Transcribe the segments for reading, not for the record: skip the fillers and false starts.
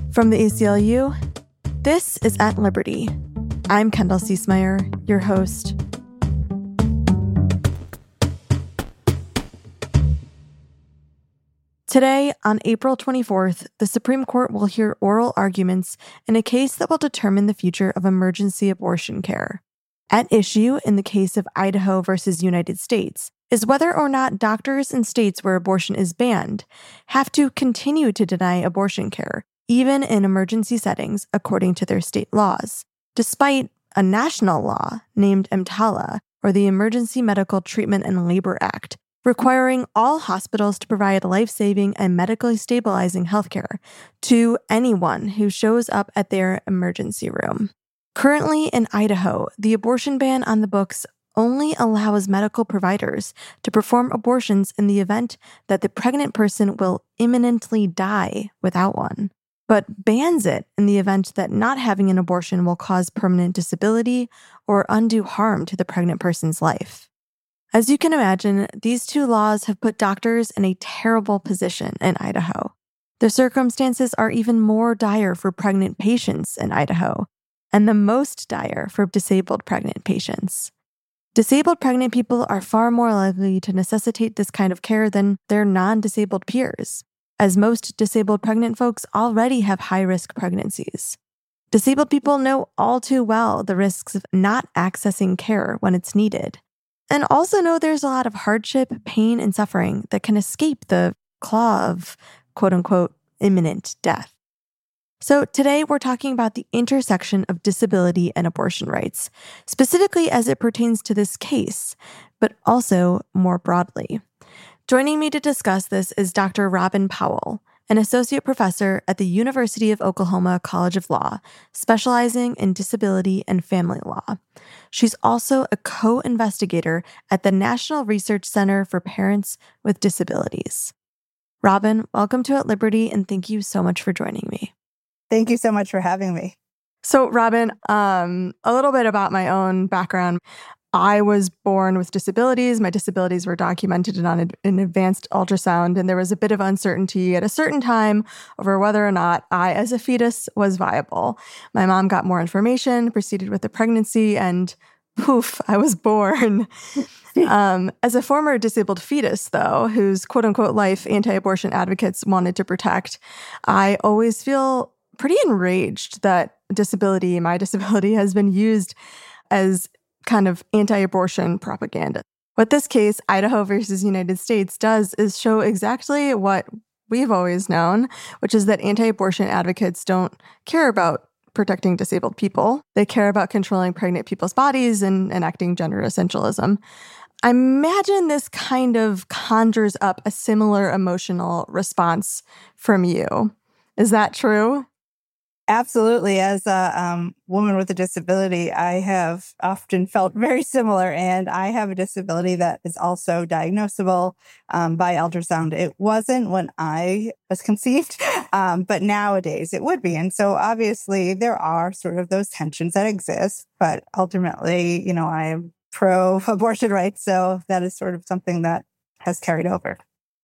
From the ACLU, this is At Liberty. I'm Kendall Ciesmeyer, your host. Today, on April 24th, the Supreme Court will hear oral arguments in a case that will determine the future of emergency abortion care. At issue in the case of Idaho versus United States is whether or not doctors in states where abortion is banned have to continue to deny abortion care, even in emergency settings, according to their state laws, despite a national law named EMTALA, or the Emergency Medical Treatment and Labor Act, requiring all hospitals to provide life-saving and medically stabilizing healthcare to anyone who shows up at their emergency room. Currently in Idaho, the abortion ban on the books only allows medical providers to perform abortions in the event that the pregnant person will imminently die without one, but bans it in the event that not having an abortion will cause permanent disability or undue harm to the pregnant person's life. As you can imagine, these two laws have put doctors in a terrible position in Idaho. The circumstances are even more dire for pregnant patients in Idaho, and the most dire for disabled pregnant patients. Disabled pregnant people are far more likely to necessitate this kind of care than their non-disabled peers, as most disabled pregnant folks already have high-risk pregnancies. Disabled people know all too well the risks of not accessing care when it's needed, and also know there's a lot of hardship, pain, and suffering that can escape the claw of, quote-unquote, imminent death. So today we're talking about the intersection of disability and abortion rights, specifically as it pertains to this case, but also more broadly. Joining me to discuss this is Dr. Robin Powell, an associate professor at the University of Oklahoma College of Law, specializing in disability and family law. She's also a co-investigator at the National Research Center for Parents with Disabilities. Robin, welcome to At Liberty, and thank you so much for joining me. Thank you so much for having me. So, Robin, a little bit about my own background. I was born with disabilities. My disabilities were documented on an advanced ultrasound, and there was a bit of uncertainty at a certain time over whether or not I, as a fetus, was viable. My mom got more information, proceeded with the pregnancy, and poof, I was born. As a former disabled fetus, though, whose quote-unquote life anti-abortion advocates wanted to protect, I always feel pretty enraged that my disability has been used as kind of anti-abortion propaganda. What this case, Idaho versus United States, does is show exactly what we've always known, which is that anti-abortion advocates don't care about protecting disabled people. They care about controlling pregnant people's bodies and enacting gender essentialism. I imagine this kind of conjures up a similar emotional response from you. Is that true? Absolutely. As a woman with a disability, I have often felt very similar, and I have a disability that is also diagnosable by ultrasound. It wasn't when I was conceived, but nowadays it would be. And so obviously there are sort of those tensions that exist, but ultimately, I am pro-abortion rights, so that is sort of something that has carried over.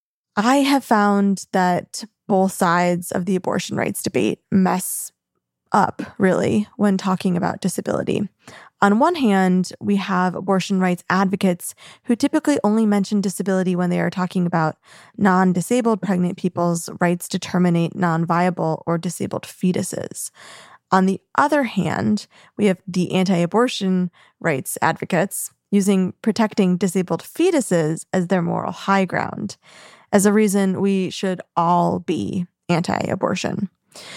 I have found that both sides of the abortion rights debate mess up, really, when talking about disability. On one hand, we have abortion rights advocates who typically only mention disability when they are talking about non-disabled pregnant people's rights to terminate non-viable or disabled fetuses. On the other hand, we have the anti-abortion rights advocates using protecting disabled fetuses as their moral high ground, as a reason we should all be anti-abortion.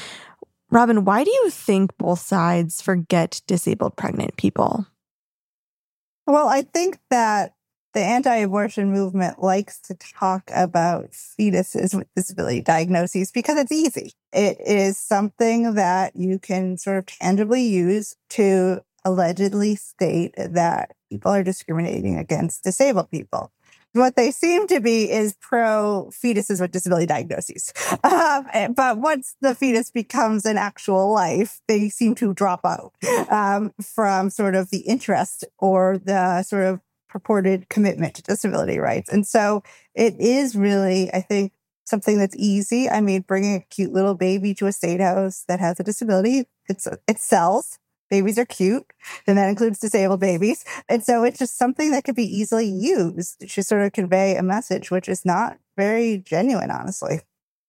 Robin, why do you think both sides forget disabled pregnant people? Well, I think that the anti-abortion movement likes to talk about fetuses with disability diagnoses because it's easy. It is something that you can sort of tangibly use to allegedly state that people are discriminating against disabled people. What they seem to be is pro-fetuses with disability diagnoses. But once the fetus becomes an actual life, they seem to drop out from sort of the interest or the sort of purported commitment to disability rights. And so it is really, I think, something that's easy. I mean, bringing a cute little baby to a state house that has a disability, it sells. Babies are cute, and that includes disabled babies. And so it's just something that could be easily used to sort of convey a message, which is not very genuine, honestly.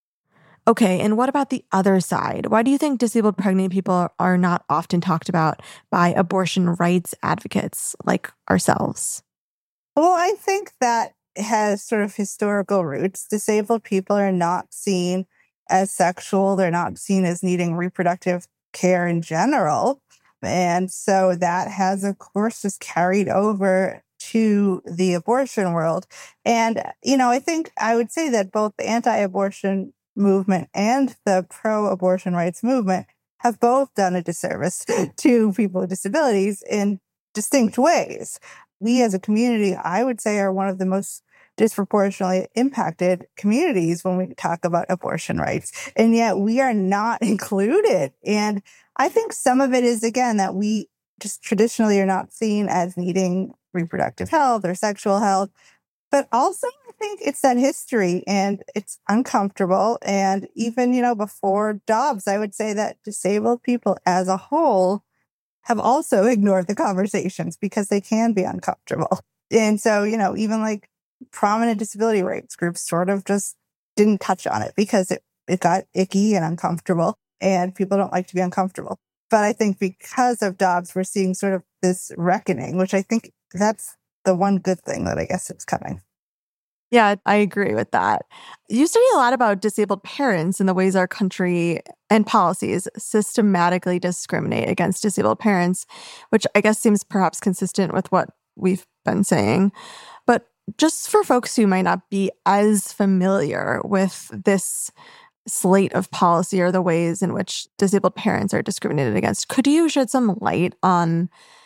Okay, and what about the other side? Why do you think disabled pregnant people are not often talked about by abortion rights advocates like ourselves? Well, I think that has sort of historical roots. Disabled people are not seen as sexual. They're not seen as needing reproductive care in general. And so that has, of course, just carried over to the abortion world. And, I think I would say that both the anti-abortion movement and the pro-abortion rights movement have both done a disservice to people with disabilities in distinct ways. We as a community, I would say, are one of the most disproportionately impacted communities when we talk about abortion rights. And yet we are not included. And I think some of it is, again, that we just traditionally are not seen as needing reproductive health or sexual health. But also, I think it's that history and it's uncomfortable. And even, before Dobbs, I would say that disabled people as a whole have also ignored the conversations because they can be uncomfortable. And so, even like prominent disability rights groups sort of just didn't touch on it because it got icky and uncomfortable, and people don't like to be uncomfortable. But I think because of Dobbs, we're seeing sort of this reckoning, which I think that's the one good thing that I guess it's coming. Yeah, I agree with that. You study a lot about disabled parents and the ways our country and policies systematically discriminate against disabled parents, which I guess seems perhaps consistent with what we've been saying. But just for folks who might not be as familiar with this slate of policy or the ways in which disabled parents are discriminated against, could you shed some light on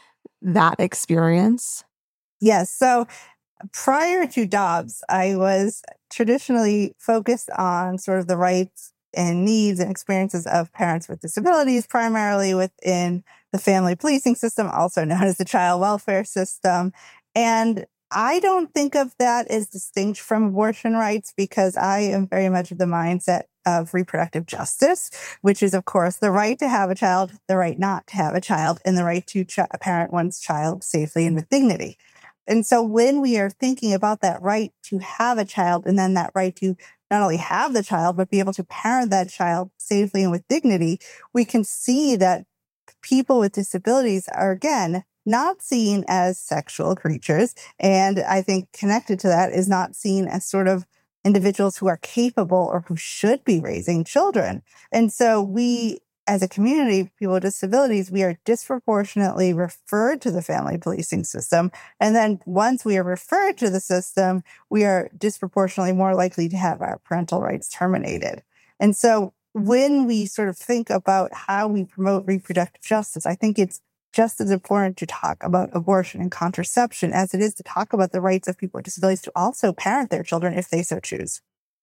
that experience? Yes. So prior to Dobbs, I was traditionally focused on sort of the rights and needs and experiences of parents with disabilities, primarily within the family policing system, also known as the child welfare system. And I don't think of that as distinct from abortion rights because I am very much of the mindset of reproductive justice, which is, of course, the right to have a child, the right not to have a child, and the right to parent one's child safely and with dignity. And so when we are thinking about that right to have a child and then that right to not only have the child, but be able to parent that child safely and with dignity, we can see that people with disabilities are, again, not seen as sexual creatures. And I think connected to that is not seen as sort of individuals who are capable or who should be raising children. And so we, as a community, people with disabilities, we are disproportionately referred to the family policing system. And then once we are referred to the system, we are disproportionately more likely to have our parental rights terminated. And so when we sort of think about how we promote reproductive justice, I think it's just as important to talk about abortion and contraception as it is to talk about the rights of people with disabilities to also parent their children if they so choose.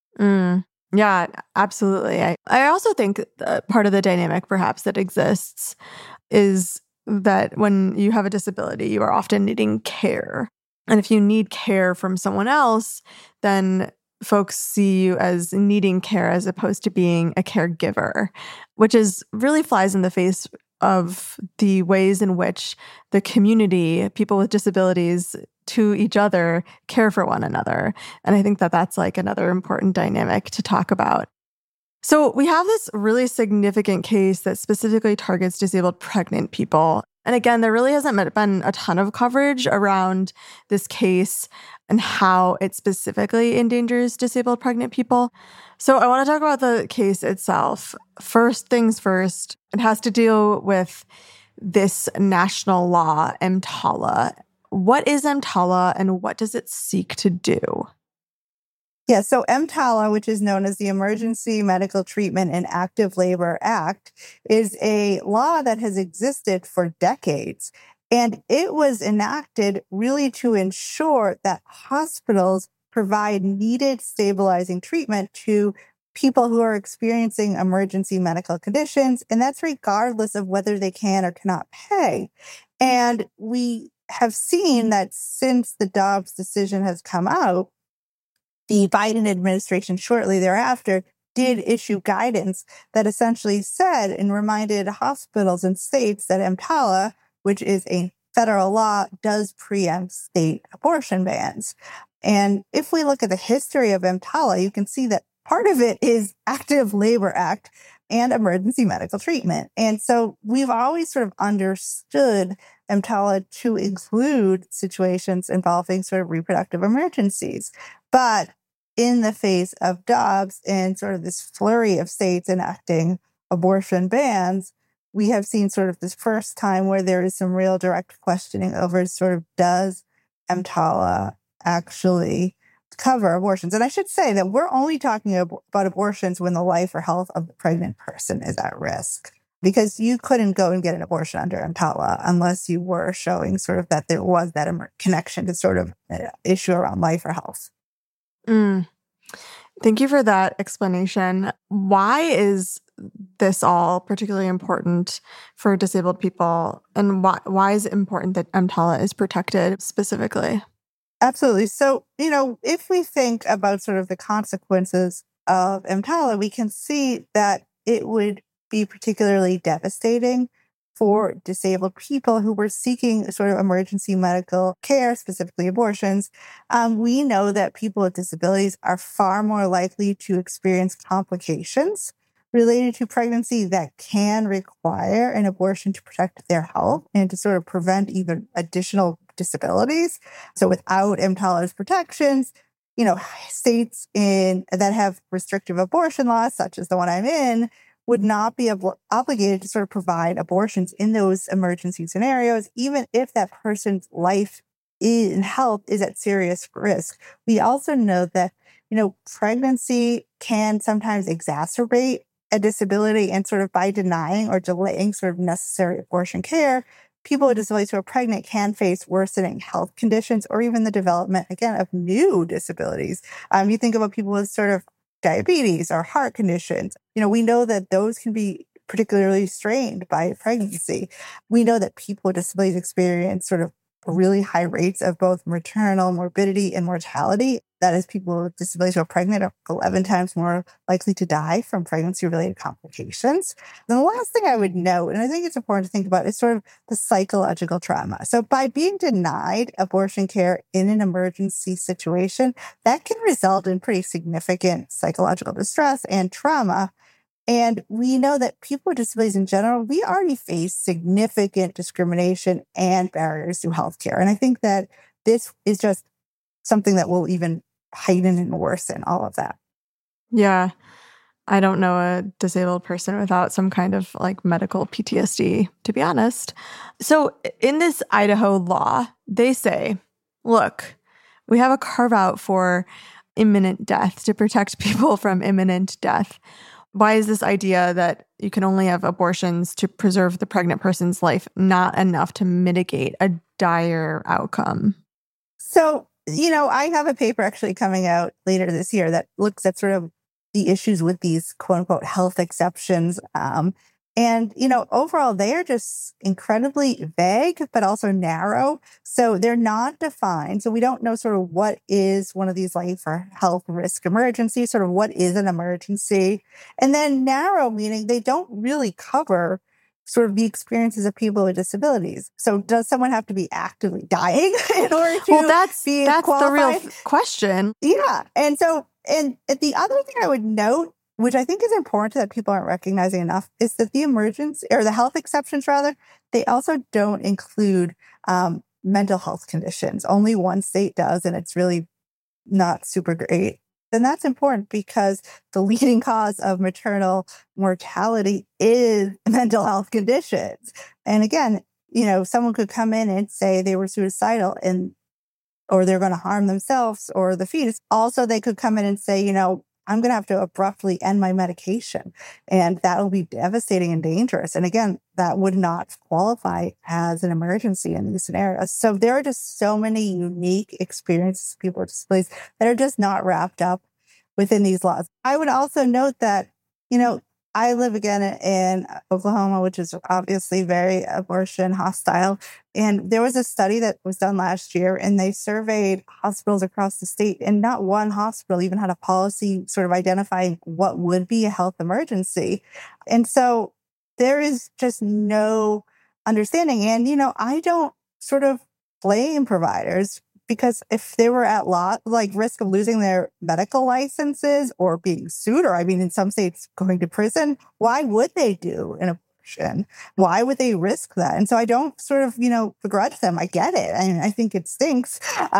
Yeah, absolutely. I also think part of the dynamic perhaps that exists is that when you have a disability, you are often needing care. And if you need care from someone else, then folks see you as needing care as opposed to being a caregiver, which really flies in the face of the ways in which the community, people with disabilities to each other, care for one another. And I think that that's like another important dynamic to talk about. So we have this really significant case that specifically targets disabled pregnant people. And again, there really hasn't been a ton of coverage around this case and how it specifically endangers disabled pregnant people. So I want to talk about the case itself. First things first, it has to deal with this national law, EMTALA. What is EMTALA and what does it seek to do? Yeah, so EMTALA, which is known as the Emergency Medical Treatment in Active Labor Act, is a law that has existed for decades. And it was enacted really to ensure that hospitals provide needed stabilizing treatment to people who are experiencing emergency medical conditions. And that's regardless of whether they can or cannot pay. And we have seen that since the Dobbs decision has come out, the Biden administration shortly thereafter did issue guidance that essentially said and reminded hospitals and states that EMTALA, which is a federal law, does preempt state abortion bans. And if we look at the history of EMTALA, you can see that part of it is Active Labor Act and emergency medical treatment. And so we've always sort of understood EMTALA to include situations involving sort of reproductive emergencies. But in the face of Dobbs and sort of this flurry of states enacting abortion bans, we have seen sort of this first time where there is some real direct questioning over sort of, does EMTALA actually cover abortions? And I should say that we're only talking about abortions when the life or health of the pregnant person is at risk, because you couldn't go and get an abortion under EMTALA unless you were showing sort of that there was that connection to sort of issue around life or health. Thank you for that explanation. Why is this all particularly important for disabled people? And why is it important that EMTALA is protected specifically? Absolutely. So, if we think about sort of the consequences of EMTALA, we can see that it would be particularly devastating for disabled people who were seeking sort of emergency medical care, specifically abortions. We know that people with disabilities are far more likely to experience complications related to pregnancy that can require an abortion to protect their health and to sort of prevent even additional disabilities. So without EMTALA's protections, states that have restrictive abortion laws, such as the one I'm in, would not be obligated to sort of provide abortions in those emergency scenarios, even if that person's life and health is at serious risk. We also know that, pregnancy can sometimes exacerbate a disability, and sort of by denying or delaying sort of necessary abortion care, people with disabilities who are pregnant can face worsening health conditions or even the development, again, of new disabilities. You think about people with sort of diabetes or heart conditions. We know that those can be particularly strained by pregnancy. We know that people with disabilities experience sort of really high rates of both maternal morbidity and mortality. That is, people with disabilities who are pregnant are 11 times more likely to die from pregnancy-related complications. And the last thing I would note, and I think it's important to think about, is sort of the psychological trauma. So by being denied abortion care in an emergency situation, that can result in pretty significant psychological distress and trauma. And we know that people with disabilities in general, we already face significant discrimination and barriers to healthcare. And I think that this is just something that will even heighten and worsen all of that. Yeah. I don't know a disabled person without some kind of medical PTSD, to be honest. So in this Idaho law, they say, look, we have a carve out for imminent death to protect people from imminent death. Why is this idea that you can only have abortions to preserve the pregnant person's life not enough to mitigate a dire outcome? So, I have a paper actually coming out later this year that looks at sort of the issues with these quote unquote health exceptions. And overall, they are just incredibly vague, but also narrow. So they're not defined. So we don't know sort of what is one of these life or health risk emergencies, sort of what is an emergency. And then narrow, meaning they don't really cover sort of the experiences of people with disabilities. So does someone have to be actively dying in order to that's qualified? The real question. Yeah. And the other thing I would note, which I think is important that people aren't recognizing enough, is that the emergency or the health exceptions, rather, they also don't include mental health conditions. Only one state does, and it's really not super great. And that's important because the leading cause of maternal mortality is mental health conditions. And again, someone could come in and say they were suicidal or they're going to harm themselves or the fetus. Also, they could come in and say, I'm going to have to abruptly end my medication, and that'll be devastating and dangerous. And again, that would not qualify as an emergency in these scenarios. So there are just so many unique experiences of people with disabilities that are just not wrapped up within these laws. I would also note that, I live again in Oklahoma, which is obviously very abortion hostile. And there was a study that was done last year, and they surveyed hospitals across the state, and not one hospital even had a policy sort of identifying what would be a health emergency. And so there is just no understanding. And, I don't sort of blame providers, because if they were at risk of losing their medical licenses or being sued, or in some states going to prison, why would they do an abortion? Why would they risk that? And so I don't sort of, begrudge them. I get it. I think it stinks,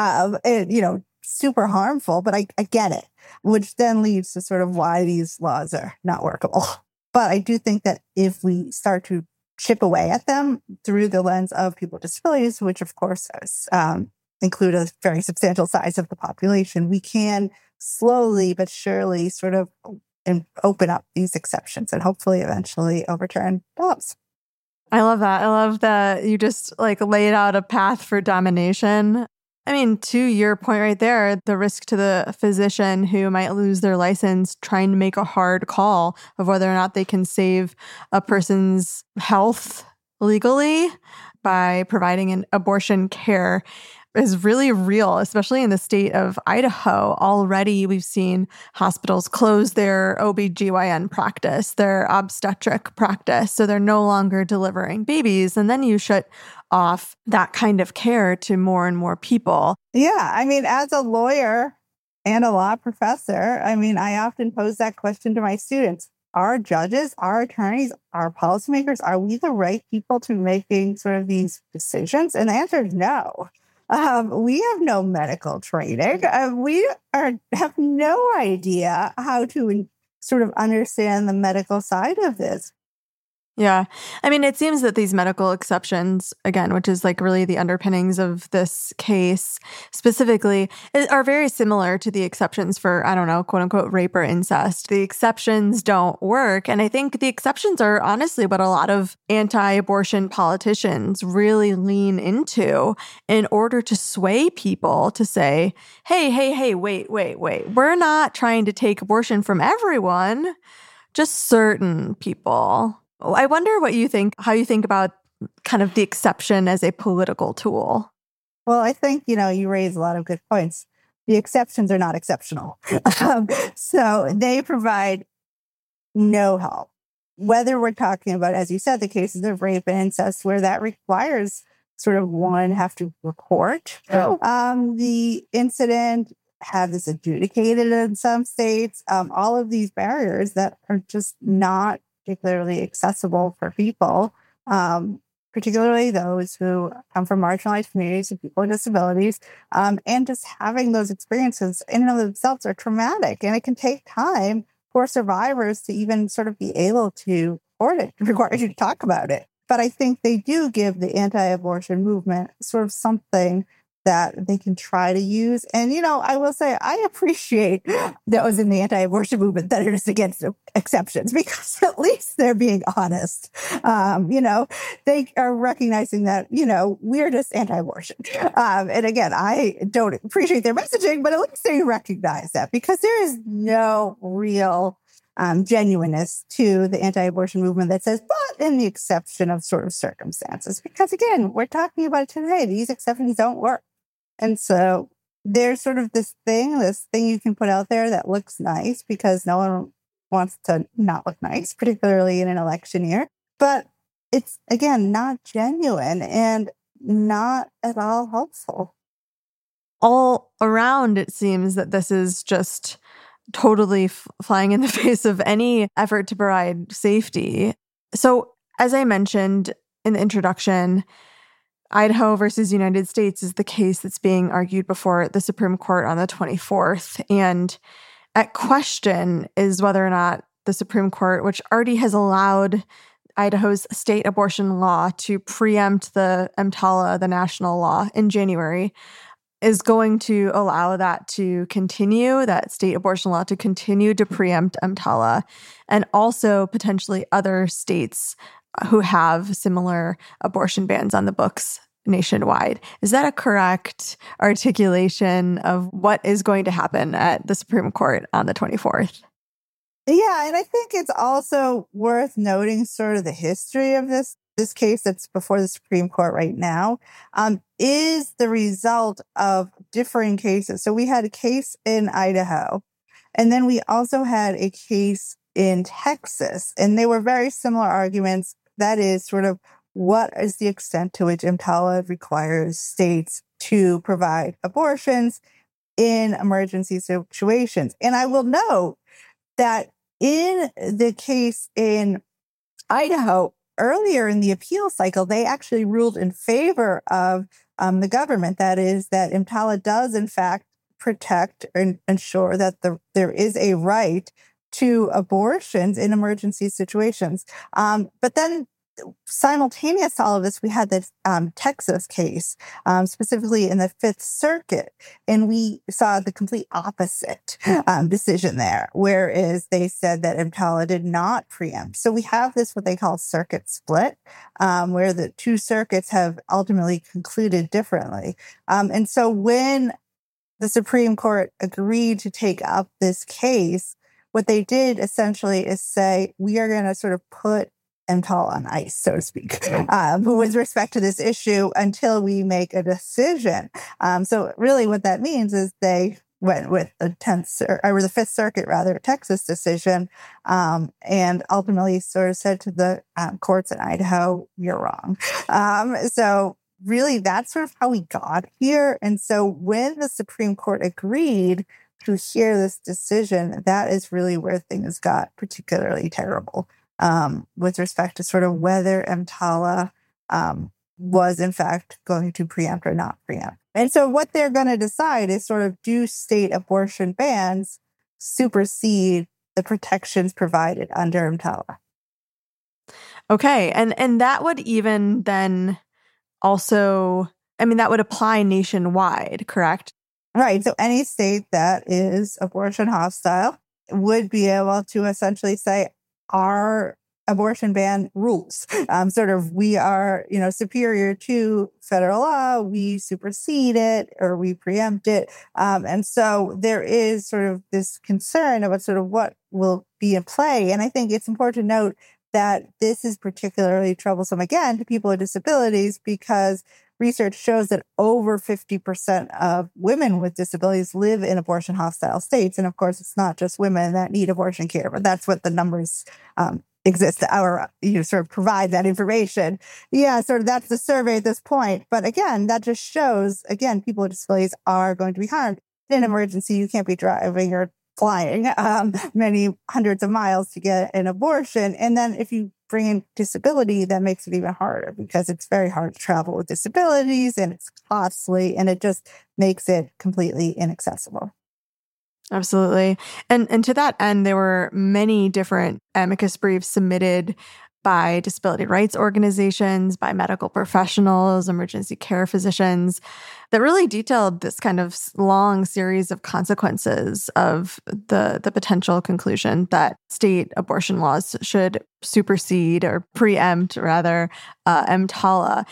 super harmful, but I get it, which then leads to sort of why these laws are not workable. But I do think that if we start to chip away at them through the lens of people with disabilities, which of course include a very substantial size of the population, we can slowly but surely sort of open up these exceptions and hopefully eventually overturn laws. I love that. I love that you just laid out a path for domination. To your point right there, the risk to the physician who might lose their license trying to make a hard call of whether or not they can save a person's health legally by providing an abortion care is really real, especially in the state of Idaho. Already, we've seen hospitals close their OBGYN practice, their obstetric practice, so they're no longer delivering babies. And then you shut off that kind of care to more and more people. Yeah. As a lawyer and a law professor, I often pose that question to my students. Our judges, our attorneys, our policymakers, are we the right people to making sort of these decisions? And the answer is no. We have no medical training. We have no idea how to sort of understand the medical side of this. Yeah. It seems that these medical exceptions, again, which is really the underpinnings of this case specifically, are very similar to the exceptions for, quote unquote, rape or incest. The exceptions don't work. And I think the exceptions are honestly what a lot of anti-abortion politicians really lean into in order to sway people to say, hey, wait. We're not trying to take abortion from everyone, just certain people. I wonder how you think about kind of the exception as a political tool. Well, I think, you raise a lot of good points. The exceptions are not exceptional. So they provide no help. Whether we're talking about, as you said, the cases of rape and incest, where that requires sort of one have to report the incident, have this adjudicated in some states, all of these barriers that are just not particularly accessible for people, particularly those who come from marginalized communities and people with disabilities. And just having those experiences in and of themselves are traumatic. And it can take time for survivors to even sort of be able to report it. It requires you to talk about it. But I think they do give the anti-abortion movement sort of something that they can try to use. And, I will say, I appreciate those in the anti-abortion movement that are just against exceptions, because at least they're being honest. They are recognizing that, we're just anti-abortion. And again, I don't appreciate their messaging, but at least they recognize that, because there is no real genuineness to the anti-abortion movement that says, but in the exception of sort of circumstances. Because again, we're talking about it today. These exceptions don't work. And so there's sort of this thing you can put out there that looks nice, because no one wants to not look nice, particularly in an election year. But it's, again, not genuine and not at all helpful. All around, it seems that this is just totally flying in the face of any effort to provide safety. So, as I mentioned in the introduction, Idaho versus United States is the case that's being argued before the Supreme Court on the 24th. And at question is whether or not the Supreme Court, which already has allowed Idaho's state abortion law to preempt the EMTALA, the national law, in January, is going to allow that to continue, that state abortion law to continue to preempt EMTALA, and also potentially other states who have similar abortion bans on the books nationwide. Is that a correct articulation of what is going to happen at the Supreme Court on the 24th? Yeah, and I think it's also worth noting sort of the history of this case that's before the Supreme Court right now, is the result of differing cases. So we had a case in Idaho, and then we also had a case in Texas, and they were very similar arguments. That is sort of what is the extent to which EMTALA requires states to provide abortions in emergency situations. And I will note that in the case in Idaho, earlier in the appeal cycle, they actually ruled in favor of the government. That is, that EMTALA does, in fact, protect and ensure that there is a right to abortions in emergency situations. But then simultaneous to all of this, we had this Texas case, specifically in the Fifth Circuit, and we saw the complete opposite decision there, whereas they said that EMTALA did not preempt. So we have this, what they call circuit split, where the two circuits have ultimately concluded differently. And so when the Supreme Court agreed to take up this case, what they did essentially is say, we are going to sort of put EMTALA on ice, so to speak, with respect to this issue until we make a decision. So really what that means is they went with the Fifth Circuit, Texas decision, and ultimately sort of said to the courts in Idaho, you're wrong. So really that's sort of how we got here. And so when the Supreme Court agreed to hear this decision, that is really where things got particularly terrible. With respect to sort of whether EMTALA was in fact going to preempt or not preempt. And so what they're going to decide is sort of, do state abortion bans supersede the protections provided under EMTALA? Okay. And that would even then also, I mean, that would apply nationwide, correct? Right. So any state that is abortion hostile would be able to essentially say, our abortion ban rules. Sort of, we are, superior to federal law. We supersede it or we preempt it. And so there is sort of this concern about sort of what will be in play. And I think it's important to note that this is particularly troublesome, again, to people with disabilities, because research shows that over 50% of women with disabilities live in abortion hostile states. And of course, it's not just women that need abortion care, but that's what the numbers exist or sort of provide that information. Yeah, sort of that's the survey at this point. But again, that just shows, again, people with disabilities are going to be harmed. In an emergency, you can't be driving or flying many hundreds of miles to get an abortion. And then if you bring in disability, that makes it even harder, because it's very hard to travel with disabilities and it's costly, and it just makes it completely inaccessible. Absolutely. And to that end, there were many different amicus briefs submitted by disability rights organizations, by medical professionals, emergency care physicians, that really detailed this kind of long series of consequences of the potential conclusion that state abortion laws should supersede or preempt, rather, EMTALA.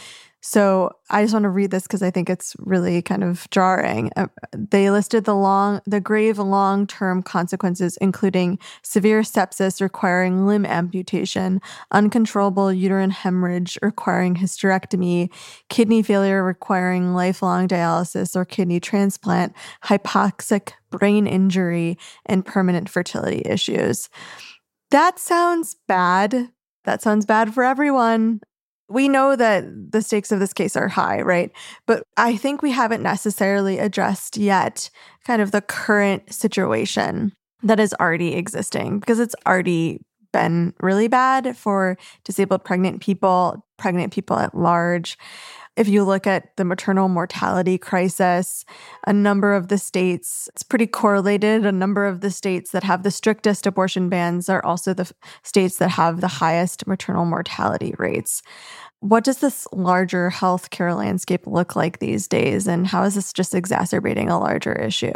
So I just want to read this because I think it's really kind of jarring. They listed the grave long-term consequences, including severe sepsis requiring limb amputation, uncontrollable uterine hemorrhage requiring hysterectomy, kidney failure requiring lifelong dialysis or kidney transplant, hypoxic brain injury, and permanent fertility issues. That sounds bad. That sounds bad for everyone. We know that the stakes of this case are high, right? But I think we haven't necessarily addressed yet kind of the current situation that is already existing, because it's already been really bad for disabled pregnant people at large. If you look at the maternal mortality crisis, a number of the states, it's pretty correlated. A number of the states that have the strictest abortion bans are also the states that have the highest maternal mortality rates. What does this larger healthcare landscape look like these days, and how is this just exacerbating a larger issue?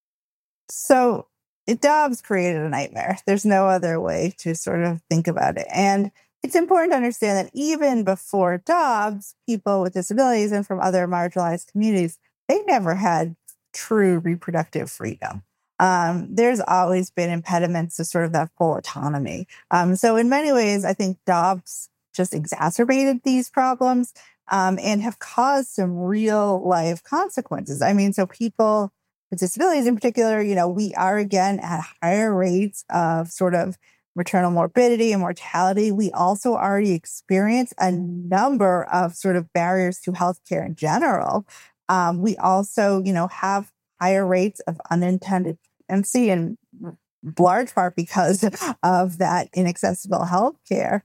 So Dobbs created a nightmare. There's no other way to sort of think about it. And it's important to understand that even before Dobbs, people with disabilities and from other marginalized communities, they never had true reproductive freedom. there's always been impediments to sort of that full autonomy. So in many ways, I think Dobbs just exacerbated these problems and have caused some real life consequences. I mean, so people with disabilities in particular, we are again at higher rates of sort of maternal morbidity and mortality. We also already experience a number of sort of barriers to healthcare in general. We also, have higher rates of unintended pregnancy, in large part because of that inaccessible healthcare.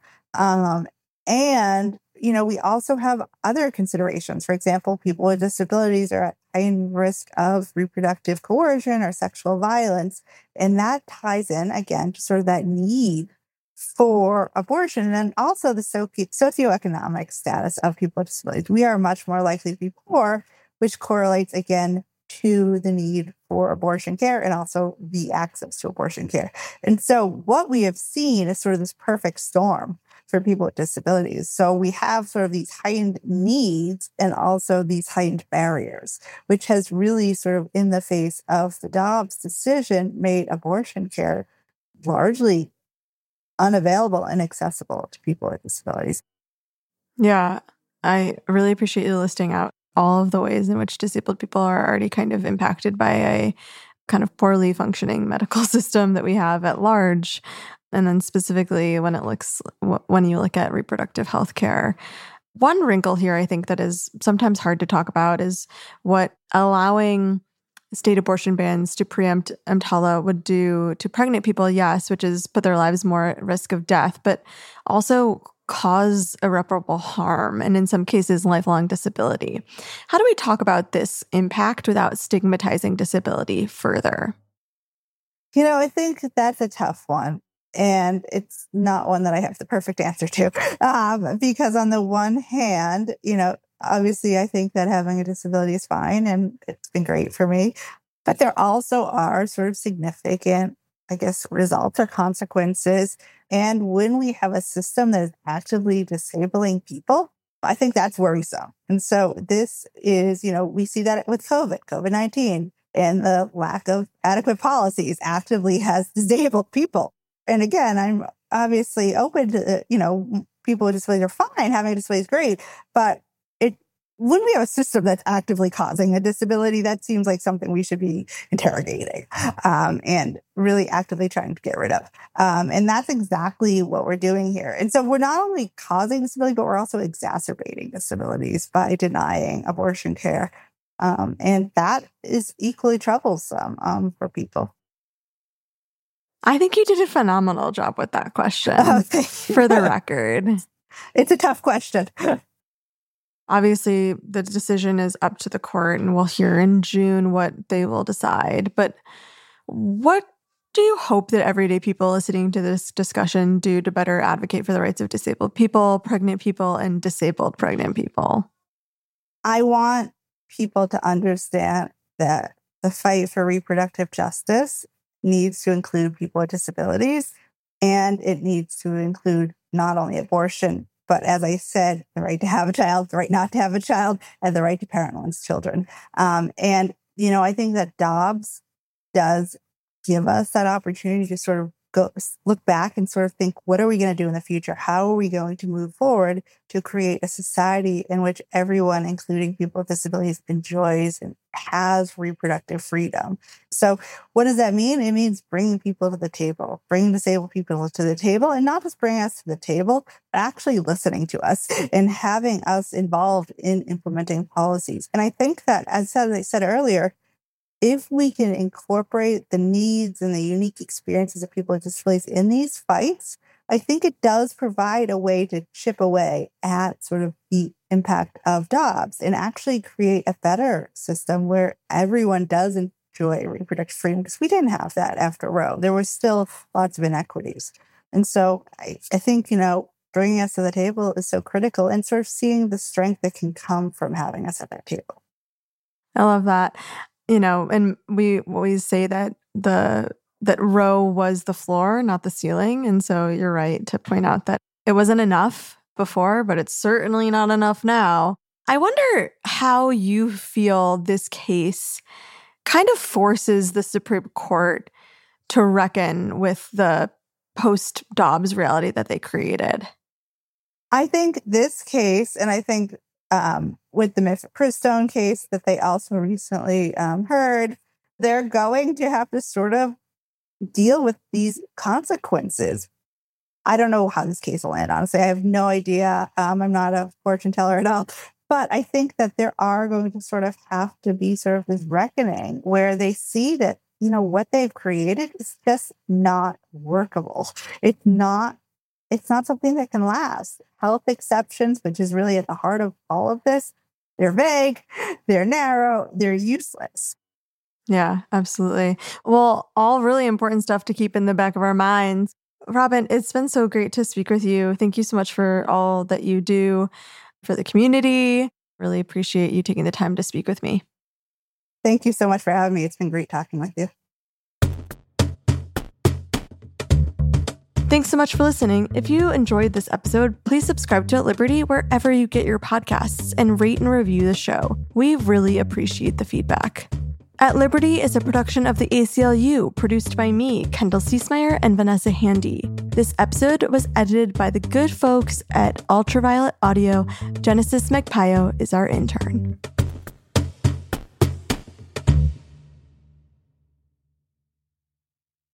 And we also have other considerations. For example, people with disabilities are at heightened risk of reproductive coercion or sexual violence. And that ties in, again, to sort of that need for abortion and also the socioeconomic status of people with disabilities. We are much more likely to be poor, which correlates, again, to the need for abortion care and also the access to abortion care. And so what we have seen is sort of this perfect storm for people with disabilities. So we have sort of these heightened needs and also these heightened barriers, which has really sort of in the face of the Dobbs decision made abortion care largely unavailable and accessible to people with disabilities. Yeah, I really appreciate you listing out all of the ways in which disabled people are already kind of impacted by a kind of poorly functioning medical system that we have at large. And then specifically when you look at reproductive health care. One wrinkle here I think that is sometimes hard to talk about is what allowing state abortion bans to preempt EMTALA would do to pregnant people, yes, which is put their lives more at risk of death, but also cause irreparable harm and in some cases lifelong disability. How do we talk about this impact without stigmatizing disability further? I think that's a tough one. And it's not one that I have the perfect answer to. Because on the one hand, obviously I think that having a disability is fine and it's been great for me. But there also are sort of significant, results or consequences. And when we have a system that is actively disabling people, I think that's worrisome. And so this is, we see that with COVID-19, and the lack of adequate policies actively has disabled people. And again, I'm obviously open to, people with disabilities are fine. Having a disability is great. But when we have a system that's actively causing a disability, that seems like something we should be interrogating and really actively trying to get rid of. And that's exactly what we're doing here. And so we're not only causing disability, but we're also exacerbating disabilities by denying abortion care. And that is equally troublesome for people. I think you did a phenomenal job with that question. Oh, thank you. For the record. It's a tough question. Obviously, the decision is up to the court, and we'll hear in June what they will decide. But what do you hope that everyday people listening to this discussion do to better advocate for the rights of disabled people, pregnant people, and disabled pregnant people? I want people to understand that the fight for reproductive justice needs to include people with disabilities, and it needs to include not only abortion, but as I said, the right to have a child, the right not to have a child, and the right to parent one's children. And I think that Dobbs does give us that opportunity to sort of look back and sort of think, what are we going to do in the future? How are we going to move forward to create a society in which everyone, including people with disabilities, enjoys and has reproductive freedom? So what does that mean? It means bringing people to the table, bringing disabled people to the table, and not just bringing us to the table, but actually listening to us and having us involved in implementing policies. And I think that, as I said earlier, if we can incorporate the needs and the unique experiences of people with disabilities in these fights, I think it does provide a way to chip away at sort of the impact of Dobbs and actually create a better system where everyone does enjoy reproductive freedom, because we didn't have that after Roe. There were still lots of inequities. And so I think, bringing us to the table is so critical, and sort of seeing the strength that can come from having us at that table. I love that. And we always say that that Roe was the floor, not the ceiling. And so you're right to point out that it wasn't enough before, but it's certainly not enough now. I wonder how you feel this case kind of forces the Supreme Court to reckon with the post-Dobbs reality that they created. I think this case, and I think with the Mifid-Pristone case that they also recently heard, they're going to have to sort of deal with these consequences. I don't know how this case will land, honestly. I have no idea. I'm not a fortune teller at all. But I think that there are going to sort of have to be sort of this reckoning where they see that, what they've created is just not workable. It's not something that can last. Health exceptions, which is really at the heart of all of this, they're vague, they're narrow, they're useless. Yeah, absolutely. Well, all really important stuff to keep in the back of our minds. Robin, it's been so great to speak with you. Thank you so much for all that you do for the community. Really appreciate you taking the time to speak with me. Thank you so much for having me. It's been great talking with you. Thanks so much for listening. If you enjoyed this episode, please subscribe to At Liberty wherever you get your podcasts and rate and review the show. We really appreciate the feedback. At Liberty is a production of the ACLU, produced by me, Kendall Ciesmeyer, and Vanessa Handy. This episode was edited by the good folks at Ultraviolet Audio. Genesis Magpayo is our intern.